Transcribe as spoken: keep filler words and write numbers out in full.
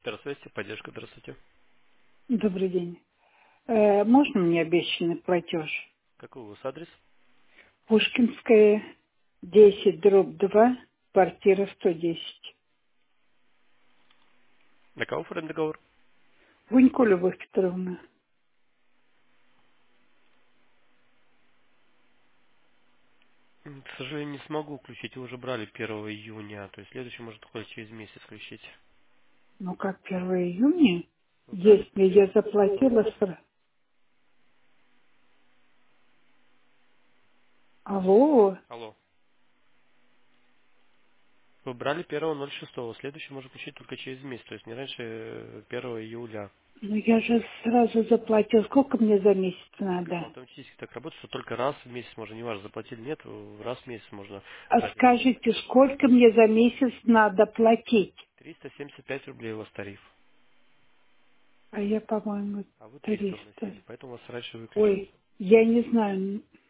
Здравствуйте, поддержка, здравствуйте. Добрый день. Э, можно мне обещанный платеж? Какой у вас адрес? Пушкинская, десять, дробь два, квартира сто десять. На кого оформлен договор? Гунько Любовь Петровна. М, К сожалению, не смогу включить. Вы уже брали первого июня, то есть следующий может только через месяц включить. Ну как, первого июня? Вы брали Если я первого шестого? заплатила сразу. Алло, Алло. Вы брали первого ноль шестого, следующий может включить только через месяц, то есть не раньше э, первого июля. ну я же сразу заплатила. Сколько мне за месяц Там надо? автоматически так работает, что только раз в месяц можно, не важно, заплатили, нет, раз в месяц можно А брать этот скажите, платеж. сколько мне за месяц надо платить? триста семьдесят пять рублей у вас тариф, А я, по-моему, а вы триста триста. вносили, поэтому вас раньше выключат. Ой, я не знаю.